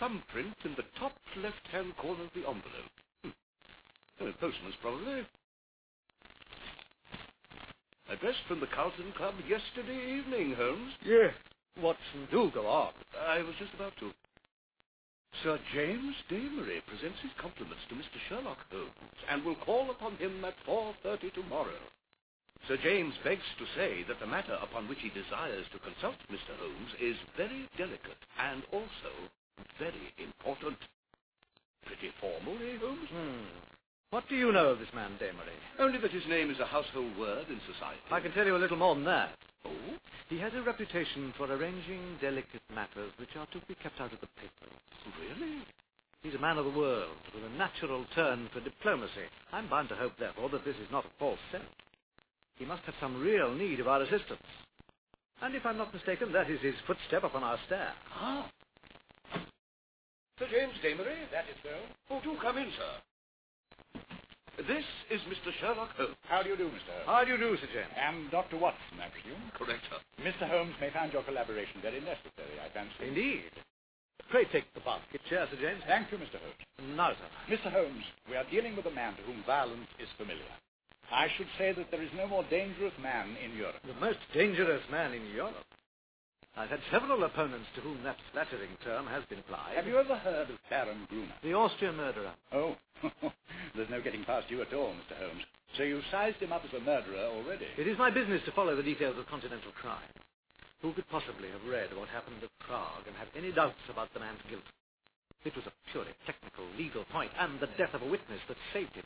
thumbprint in the top left-hand corner of the envelope. Postman's probably. Addressed from the Carlton Club yesterday evening, Holmes. Yes. Watson, do go on. I was just about to. Sir James Damery presents his compliments to Mr. Sherlock Holmes and will call upon him at 4:30 tomorrow. Sir James begs to say that the matter upon which he desires to consult Mr. Holmes is very delicate and also very important. Pretty formal, eh, Holmes? What do you know of this man, Damery? Only that his name is a household word in society. I can tell you a little more than that. Oh? He has a reputation for arranging delicate matters which are to be kept out of the papers. Really? He's a man of the world, with a natural turn for diplomacy. I'm bound to hope, therefore, that this is not a false scent. He must have some real need of our assistance. And if I'm not mistaken, that is his footstep upon our stair. Ah. Sir James Damery? That is so. Oh, do come in, sir. This is Mr. Sherlock Holmes. How do you do, Mr. Holmes? How do you do, Sir James? And Dr. Watson, I presume? Correct, sir. Mr. Holmes may find your collaboration very necessary, I fancy. Indeed. Pray take the basket chair, Sir James. Thank you, Mr. Holmes. Now, sir. Mr. Holmes, we are dealing with a man to whom violence is familiar. I should say that there is no more dangerous man in Europe. The most dangerous man in Europe. I've had several opponents to whom that flattering term has been applied. Have you ever heard of Baron Gruner? The Austrian murderer. Oh, there's no getting past you at all, Mr. Holmes. So you've sized him up as a murderer already. It is my business to follow the details of continental crime. Who could possibly have read what happened at Prague and have any doubts about the man's guilt? It was a purely technical, legal point, and the death of a witness that saved him.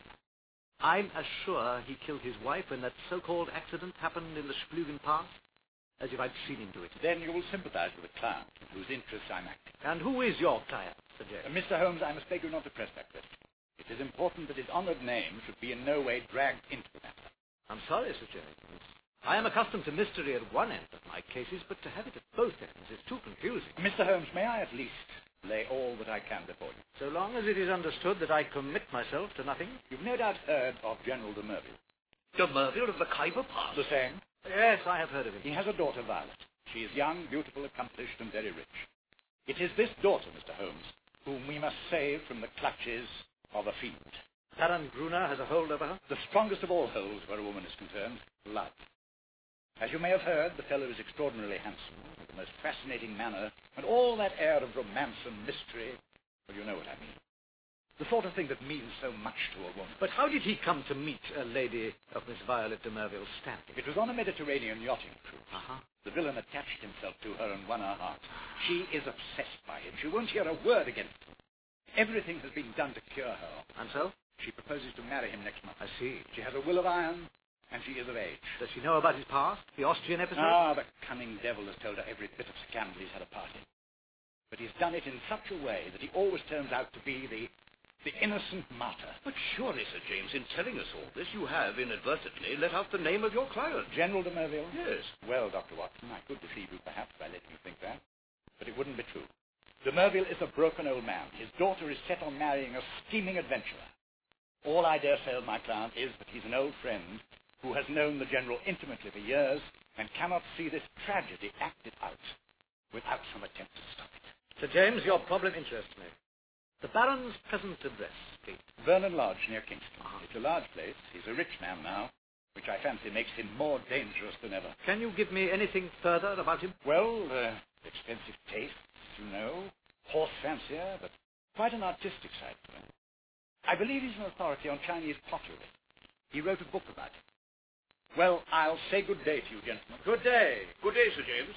I'm as sure he killed his wife when that so-called accident happened in the Splügen Pass as if I'd seen him do it. Then you will sympathize with a client in whose interests I'm acting. And who is your client, Sir James? Mr. Holmes, I must beg you not to press that question. It is important that his honored name should be in no way dragged into the matter. I'm sorry, Sir James. I am accustomed to mystery at one end of my cases, but to have it at both ends is too confusing. Mr. Holmes, may I at least lay all that I can before you? So long as it is understood that I commit myself to nothing. You've no doubt heard of General de Merville. De Merville of the Khyber Pass? The same. Yes, I have heard of him. He has a daughter, Violet. She is young, beautiful, accomplished, and very rich. It is this daughter, Mr. Holmes, whom we must save from the clutches of a fiend. Baron Gruner has a hold over her? The strongest of all holds where a woman is concerned, love. As you may have heard, the fellow is extraordinarily handsome, with the most fascinating manner, and all that air of romance and mystery. Well, you know what I mean. The sort of thing that means so much to a woman. But how did he come to meet a lady of Miss Violet de Merville's standing? It was on a Mediterranean yachting cruise. Uh-huh. The villain attached himself to her and won her heart. She is obsessed by him. She won't hear a word against him. Everything has been done to cure her. And so? She proposes to marry him next month. I see. She has a will of iron, and she is of age. Does she know about his past? The Austrian episode? Ah, the cunning devil has told her every bit of scandal he's had a part in. But he's done it in such a way that he always turns out to be the innocent martyr. But surely, Sir James, in telling us all this, you have inadvertently let out the name of your client. General de Merville? Yes. Well, Dr. Watson, I could deceive you perhaps by letting you think that, but it wouldn't be true. De Merville is a broken old man. His daughter is set on marrying a scheming adventurer. All I dare say of my client is that he's an old friend who has known the General intimately for years and cannot see this tragedy acted out without some attempt to stop it. Sir James, your problem interests me. The Baron's present address, please. Vernon Lodge, near Kingston. It's a large place. He's a rich man now, which I fancy makes him more dangerous than ever. Can you give me anything further about him? Well, expensive tastes, you know, horse fancier, but quite an artistic side to him. I believe he's an authority on Chinese pottery. He wrote a book about it. Well, I'll say good day to you, gentlemen. Good day. Good day, Sir James.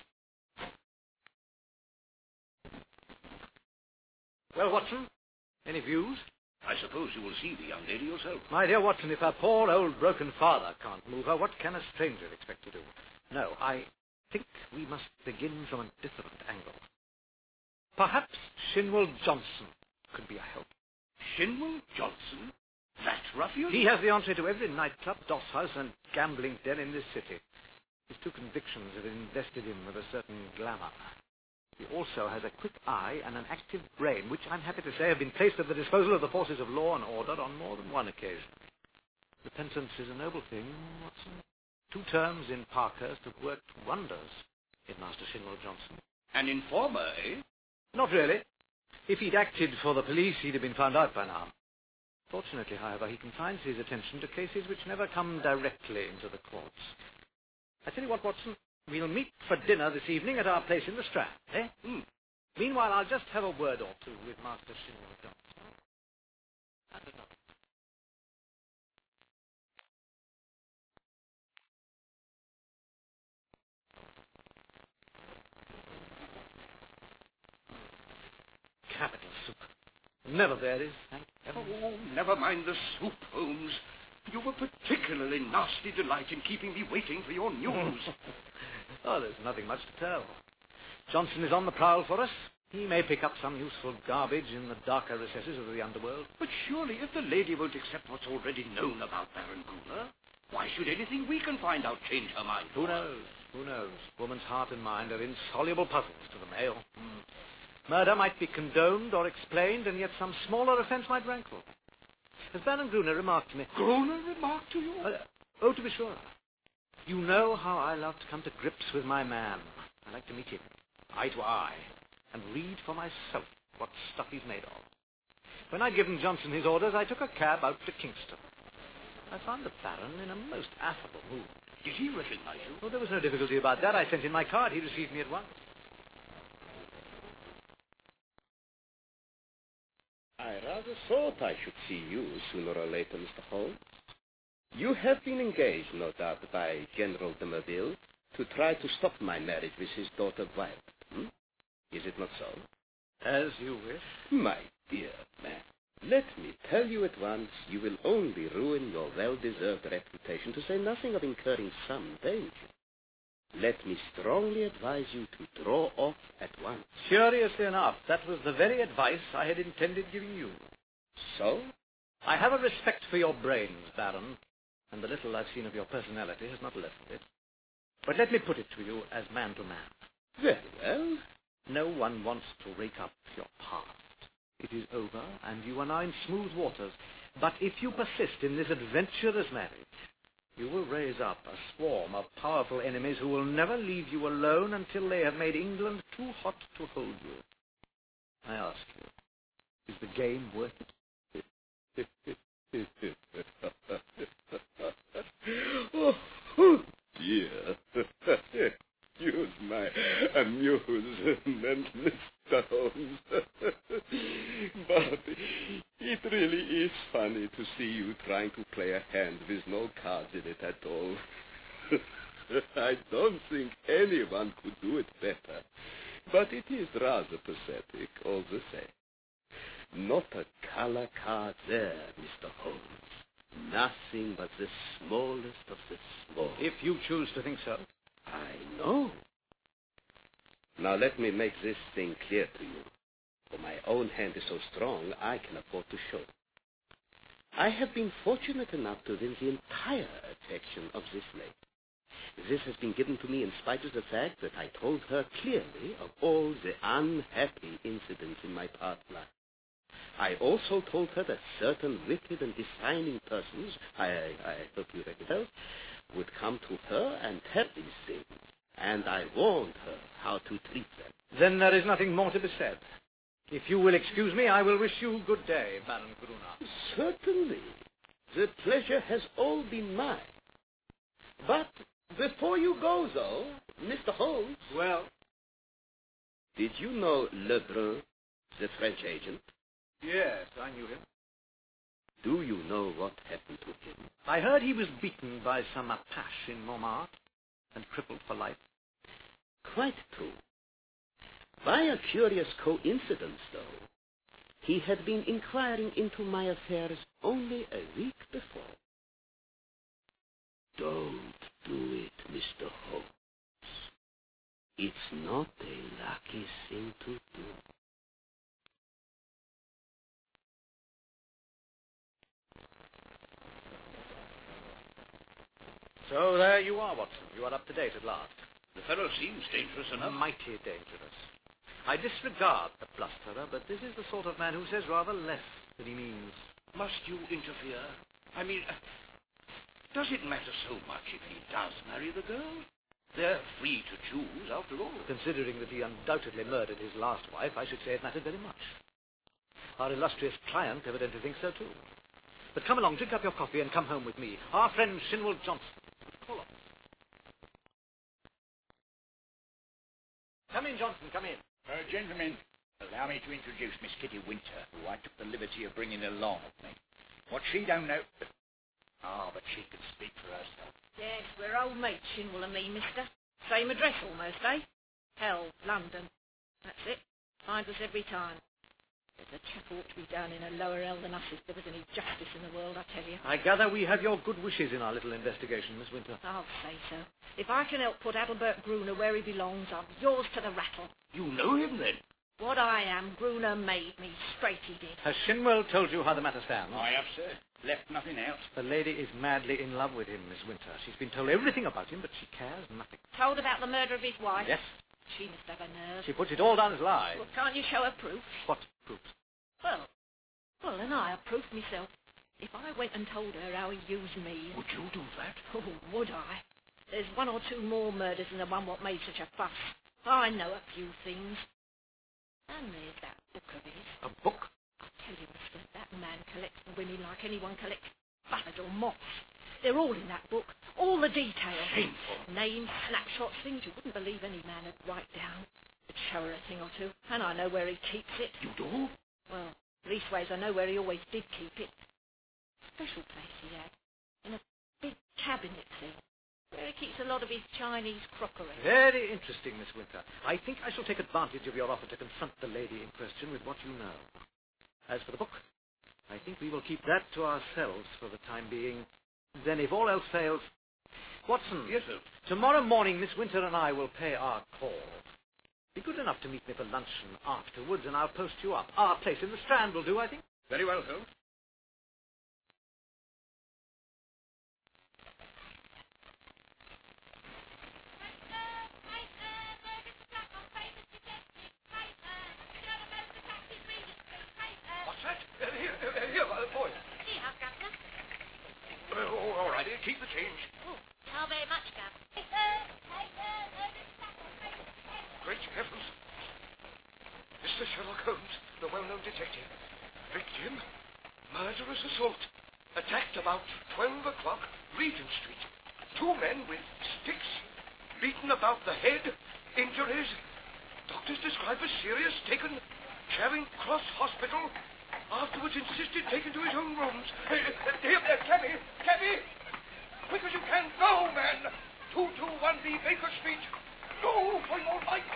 Well, Watson, any views? I suppose you will see the young lady yourself. My dear Watson, if her poor old broken father can't move her, what can a stranger expect to do? No, I think we must begin from a different angle. Perhaps Shinwell Johnson could be a help. Shinwell Johnson? That ruffian? He has the entree to every nightclub, doss house, and gambling den in this city. His two convictions have invested him with a certain glamour. He also has a quick eye and an active brain, which I'm happy to say have been placed at the disposal of the forces of law and order on more than one occasion. Repentance is a noble thing, Watson. 2 terms in Parkhurst have worked wonders in Master Shinwell Johnson. An informer, eh? Not really. If he'd acted for the police, he'd have been found out by now. Fortunately, however, he confines his attention to cases which never come directly into the courts. I tell you what, Watson, we'll meet for dinner this evening at our place in the Strand, eh? Meanwhile, I'll just have a word or two with Master Shinwell Johnson. And another. Capital soup. Never varies, thank heaven. Oh, never mind the soup, Holmes. You were particularly nasty delight in keeping me waiting for your news. Oh, there's nothing much to tell. Johnson is on the prowl for us. He may pick up some useful garbage in the darker recesses of the underworld. But surely, if the lady won't accept what's already known about Baron Gruner, why should anything we can find out change her mind? Who knows? Who knows? Woman's heart and mind are insoluble puzzles to the male. Murder might be condoned or explained, and yet some smaller offence might rankle. As Baron Gruner remarked to me... Gruner remarked to you? To be sure. You know how I love to come to grips with my man. I like to meet him, eye to eye, and read for myself what stuff he's made of. When I'd given Johnson his orders, I took a cab out to Kingston. I found the Baron in a most affable mood. Did he recognize you? Oh, there was no difficulty about that. I sent in my card. He received me at once. I rather thought I should see you sooner or later, Mr. Holmes. You have been engaged, no doubt, by General de Merville to try to stop my marriage with his daughter Violet. Is it not so? As you wish. My dear man, let me tell you at once, you will only ruin your well-deserved reputation, to say nothing of incurring some danger. Let me strongly advise you to draw off at once. Curiously enough, that was the very advice I had intended giving you. So? I have a respect for your brains, Baron, and the little I've seen of your personality has not lessened it. But let me put it to you as man to man. Very well. No one wants to rake up your past. It is over, and you are now in smooth waters. But if you persist in this adventurous marriage, you will raise up a swarm of powerful enemies who will never leave you alone until they have made England too hot to hold you. I ask you, is the game worth it? Oh, dear. Use my amusement, Mr. Holmes. But it really is funny to see you trying to play a hand with no cards in it at all. I don't think anyone could do it better. But it is rather pathetic, all the same. Not a color card there, Mr. Holmes. Nothing but the smallest of the small. If you choose to think so. I know. Now let me make this thing clear to you. For my own hand is so strong, I can afford to show. I have been fortunate enough to win the entire affection of this lady. This has been given to me in spite of the fact that I told her clearly of all the unhappy incidents in my past life. I also told her that certain wicked and designing persons, I hope you recognize, would come to her and tell these things, and I warned her how to treat them. Then there is nothing more to be said. If you will excuse me, I will wish you good day, Baron Gruner. Certainly. The pleasure has all been mine. But before you go, though, Mr. Holmes... Well? Did you know Lebrun, the French agent? Yes, I knew him. Do you know what happened to him? I heard he was beaten by some Apache in Montmartre and crippled for life. Quite true. By a curious coincidence, though, he had been inquiring into my affairs only a week before. Don't do it, Mr. Holmes. It's not a lucky thing to do. So there you are, Watson. You are up to date at last. The fellow seems dangerous enough. Mighty dangerous. I disregard the blusterer, but this is the sort of man who says rather less than he means. Must you interfere? I mean, does it matter so much if he does marry the girl? They're free to choose, after all. Considering that he undoubtedly murdered his last wife, I should say it mattered very much. Our illustrious client evidently thinks so too. But come along, drink up your coffee and come home with me. Our friend Shinwell Johnson. Call on. Come in, Johnson, come in. Gentlemen, allow me to introduce Miss Kitty Winter, who I took the liberty of bringing along with me. What she don't know... but she can speak for herself. Yes, we're old mates, Shinwell and me, mister. Same address almost, eh? Hell, London. That's it. Finds us every time. There's a chap ought to be down in a lower hell than us if there was any justice in the world, I tell you. I gather we have your good wishes in our little investigation, Miss Winter. I'll say so. If I can help put Adelbert Gruner where he belongs, I'm yours to the rattle. You know him, then? What I am, Gruner made me. Straight he did. Has Shinwell told you how the matter stands? I have, sir. Left nothing out. The lady is madly in love with him, Miss Winter. She's been told everything about him, but she cares nothing. Told about the murder of his wife? Yes. She must have a nerve. She puts it all down as lies. Well, can't you show her proof? What proof? Well, and I have proof myself. If I went and told her how he used me... Would you do that? Oh, would I? There's one or two more murders than the one what made such a fuss. I know a few things. And there's that book of his. A book? I tell you, mister, that man collects the women like anyone collects buzzards or moths. They're all in that book. All the details. Shameful. Names, snapshots, things you wouldn't believe any man would write down. It'd show her a thing or two. And I know where he keeps it. You do? Well, leastways I know where he always did keep it. Special place he had. In a big cabinet thing. Where he keeps a lot of his Chinese crockery. Very interesting, Miss Winter. I think I shall take advantage of your offer to confront the lady in question with what you know. As for the book, I think we will keep that to ourselves for the time being. Then if all else fails... Watson. Yes, sir. Tomorrow morning, Miss Winter and I will pay our call. Be good enough to meet me for luncheon afterwards, and I'll post you up. Our place in the Strand will do, I think. Very well, Holmes. What's that? Here, boy. Oh, all right. Keep the change. How very much, Gov? Great heavens. Mr. Sherlock Holmes, the well-known detective. Victim, murderous assault. Attacked about 12 o'clock, Regent Street. 2 men with sticks, beaten about the head, injuries. Doctors describe as serious, taken Charing Cross Hospital. Afterwards insisted taken to his own rooms. Here, cabby! Quick as you can, go, man! 221B Baker Street. Go for your life!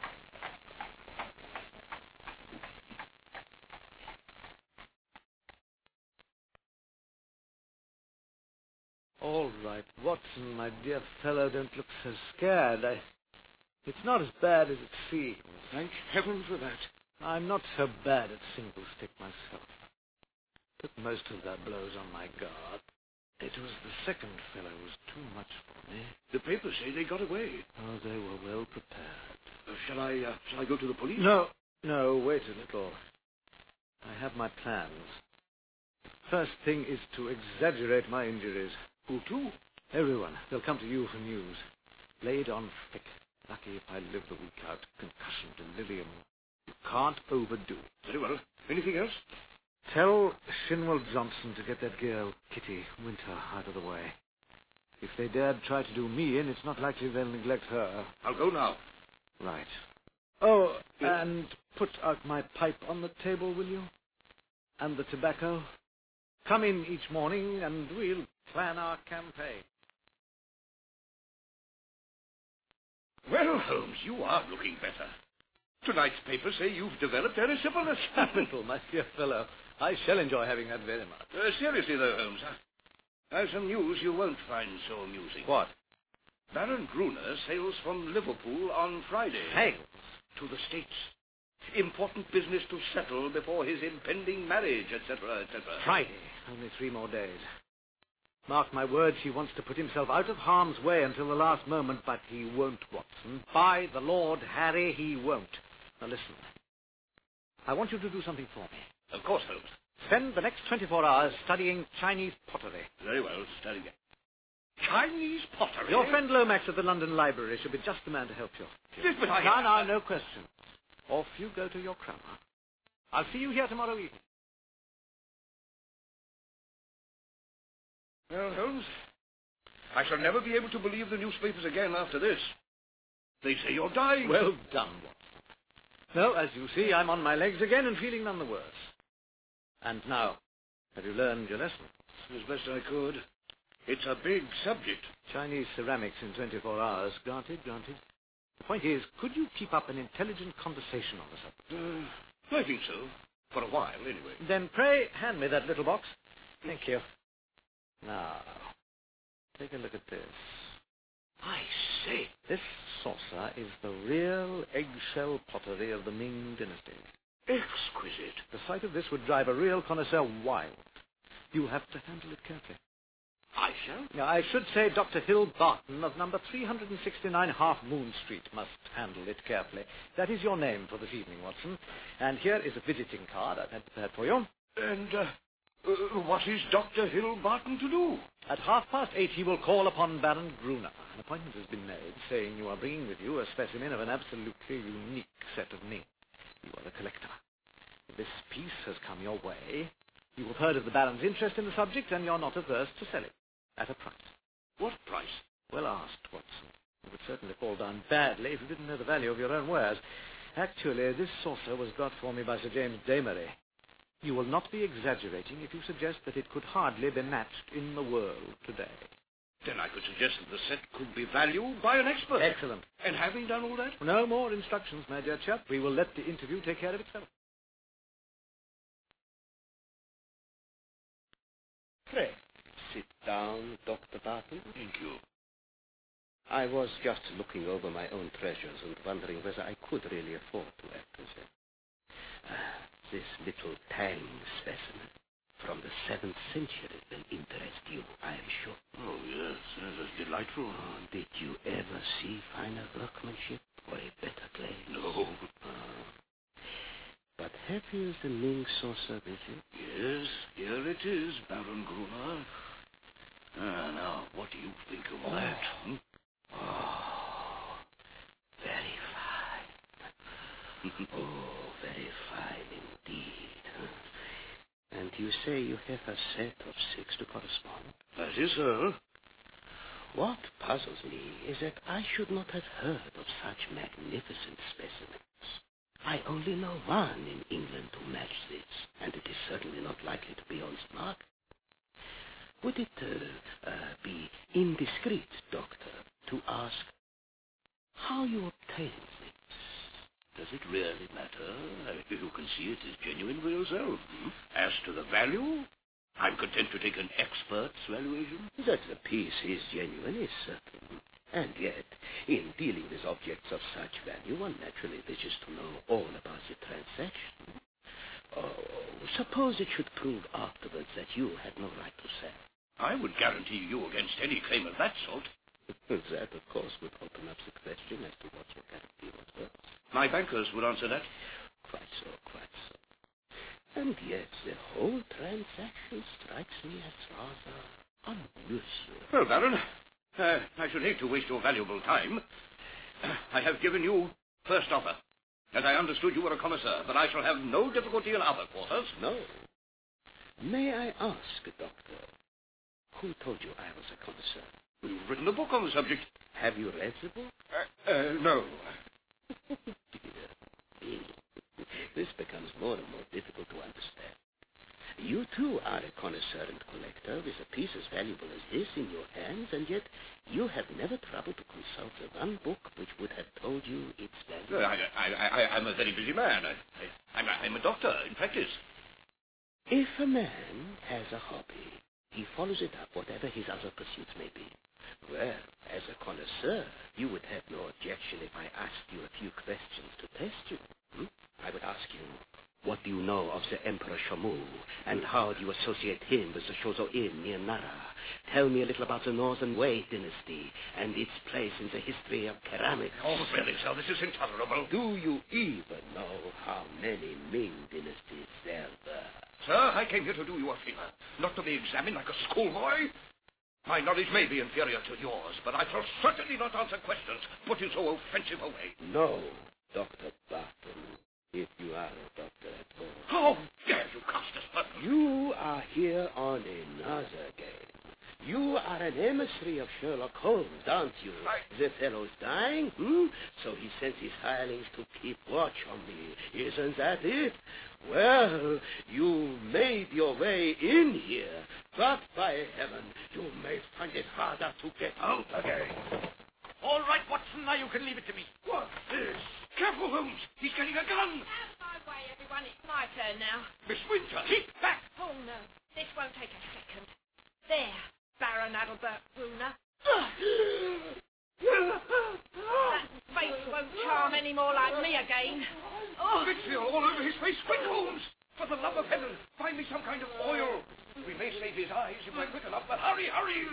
All right, Watson, my dear fellow, don't look so scared. It's not as bad as it seems. Thank heaven for that. I'm not so bad at single stick myself. Took most of their blows on my guard. It was the second fellow who was too much for me. The papers say they got away. Oh, they were well prepared. Shall I go to the police? No, wait a little. I have my plans. First thing is to exaggerate my injuries. Who to? Everyone. They'll come to you for news. Laid on thick. Lucky if I live the week out. Concussion, delirium. You can't overdo. Very well. Anything else? Tell Shinwell Johnson to get that girl, Kitty Winter, out of the way. If they dared try to do me in, it's not likely they'll neglect her. I'll go now. Right. Oh, and put out my pipe on the table, will you? And the tobacco. Come in each morning and we'll plan our campaign. Well, Holmes, you are looking better. Tonight's papers say you've developed erysipelas. Capital, my dear fellow. I shall enjoy having that very much. Seriously, though, Holmes, I have some news you won't find so amusing. What? Baron Gruner sails from Liverpool on Friday. Sails? To the States. Important business to settle before his impending marriage, etc., etc. Friday. Only 3 more days. Mark my words, he wants to put himself out of harm's way until the last moment, but he won't, Watson. By the Lord Harry, he won't. Now listen. I want you to do something for me. Of course, Holmes. Spend the next 24 hours studying Chinese pottery. Very well, studying it. Chinese pottery? Your friend Lomax at the London Library should be just the man to help you. Yes, but I... Now, no question. Off you go to your crammer. I'll see you here tomorrow evening. Well, Holmes, I shall never be able to believe the newspapers again after this. They say you're dying. Well done, Watson. No, as you see, I'm on my legs again and feeling none the worse. And now, have you learned your lesson? As best I could. It's a big subject. Chinese ceramics in 24 hours. Granted. The point is, could you keep up an intelligent conversation on the subject? I think so. For a while, anyway. Then pray hand me that little box. Thank you. Now, take a look at this. I say. This saucer is the real eggshell pottery of the Ming dynasty. Exquisite. The sight of this would drive a real connoisseur wild. You have to handle it carefully. I shall. Now, I should say Dr. Hill Barton of number 369 Half Moon Street must handle it carefully. That is your name for this evening, Watson. And here is a visiting card I've had prepared for you. And, what is Dr. Hill Barton to do? At 8:30 he will call upon Baron Gruner. An appointment has been made, saying you are bringing with you a specimen of an absolutely unique set of Ming. You are the collector. This piece has come your way. You have heard of the Baron's interest in the subject, and you're not averse to sell it. At a price. What price? Well asked, Watson. You would certainly fall down badly if you didn't know the value of your own wares. Actually, this saucer was got for me by Sir James Damery. You will not be exaggerating if you suggest that it could hardly be matched in the world today. Then I could suggest that the set could be valued by an expert. Excellent. And having done all that? No more instructions, my dear chap. We will let the interview take care of itself. Pray, sit down, Dr. Barton. Thank you. I was just looking over my own treasures and wondering whether I could really afford to act as a... this little Tang specimen from the 7th century will interest you, I am sure. Oh, yes, that's delightful. Oh, did you ever see finer workmanship or a better clay? No. But have you the Ming saucer with you? Yes, here it is, Baron Gruner. Now, what do you think of that? Hmm? Oh, very fine. Oh, very fine indeed. And you say you have a set of 6 to correspond? That is so. What puzzles me is that I should not have heard of such magnificent specimens. I only know one in England to match this, and it is certainly not likely to be on the market. Would it be indiscreet, Doctor, to ask how you obtain this? Does it really matter? You can see it is genuine for yourself. As to the value, I'm content to take an expert's valuation. That the piece is genuine is certain. And yet, in dealing with objects of such value, one naturally wishes to know all about the transaction. Oh, suppose it should prove afterwards that you had no right to sell. I would guarantee you against any claim of that sort. That, of course, would open up the question as to what your guarantee was worth. My bankers would answer that. Quite so, quite so. And yet, the whole transaction strikes me as rather unusual. Well, Baron, I should hate to waste your valuable time. I have given you first offer, as I understood you were a connoisseur, but I shall have no difficulty in other quarters. No. May I ask, Doctor, who told you I was a connoisseur? You've written a book on the subject. Have you read the book? No. Dear. This becomes more and more difficult to understand. You, too, are a connoisseur and collector with a piece as valuable as this in your hands, and yet you have never troubled to consult the one book which would have told you its value. I'm a very busy man. I'm a doctor in practice. If a man has a hobby, he follows it up, whatever his other pursuits may be. Well, as a connoisseur, you would have no objection if I asked you a few questions to test you. I would ask you, what do you know of the Emperor Shamu, and how do you associate him with the Shozo Inn near Nara? Tell me a little about the Northern Wei dynasty and its place in the history of ceramics. Oh, really, sir, this is intolerable. Do you even know how many Ming dynasties there were? Sir, I came here to do you a favor, not to be examined like a schoolboy. My knowledge may be inferior to yours, but I shall certainly not answer questions put in so offensive a way. No, Dr. Barton, if you are a doctor at all. How dare you cast aspersions? You are here on another game. You are an emissary of Sherlock Holmes, aren't you? The fellow's dying, So he sends his hirelings to keep watch on me. Isn't that it? Well, you made your way in here, but by heaven, you may find it harder to get out again. All right, Watson, now you can leave it to me. What's this? Careful, Holmes. He's getting a gun. Out of my way, everyone. It's my turn now. Miss Winter, keep back. Oh, no. This won't take a second. There, Baron Adelbert Brunner. That face won't charm any more like me again. Oh. Vitriol all over his face. Quick, Holmes. For the love of heaven, find me some kind of oil. We may save his eyes if we're quick enough, but hurry, hurry.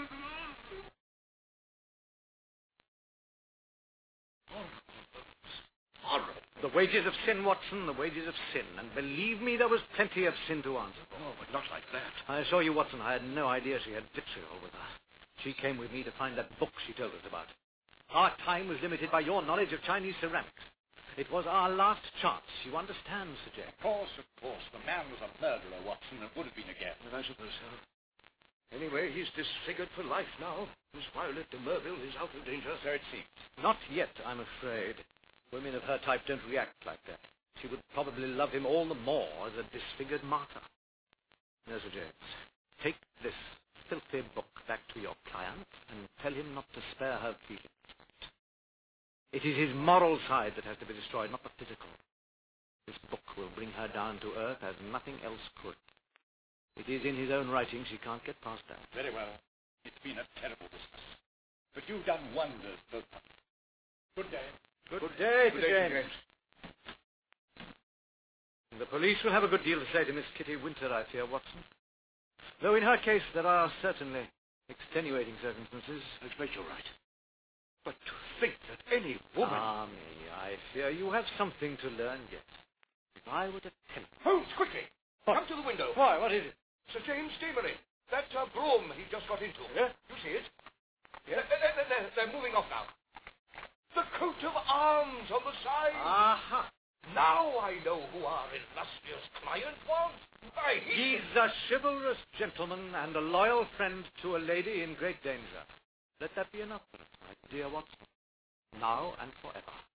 Horrible. The wages of sin, Watson, the wages of sin. And believe me, there was plenty of sin to answer for. Oh, but not like that. I assure you, Watson, I had no idea she had vitriol with her. She came with me to find that book she told us about. Our time was limited by your knowledge of Chinese ceramics. It was our last chance. You understand, Sir James? Of course. The man was a murderer, Watson, and would have been again. I suppose so. Anyway, he's disfigured for life now. Miss Violet de Merville is out of danger. So it seems. Not yet, I'm afraid. Women of her type don't react like that. She would probably love him all the more as a disfigured martyr. No, Sir James. Take this filthy book back to your client and tell him not to spare her feelings. It is his moral side that has to be destroyed, not the physical. This book will bring her down to earth as nothing else could. It is in his own writing. She can't get past that. Very well. It's been a terrible business. But you've done wonders, both of you. Good day. Good day, Sir James. The police will have a good deal to say to Miss Kitty Winter, I fear, Watson. Though in her case there are certainly extenuating circumstances. I expect you're right. But to think that any woman... Ah, me, I fear you have something to learn yet. If I were to tell you... Holmes, quickly! What? Come to the window. Why, what is it? Sir James Damery. That brougham he just got into. Yeah? You see it? Yeah, they're moving off now. The coat of arms on the side. Aha! Now I know who our illustrious client was. He's a chivalrous gentleman and a loyal friend to a lady in great danger. Let that be enough for us, my dear Watson. Now and forever.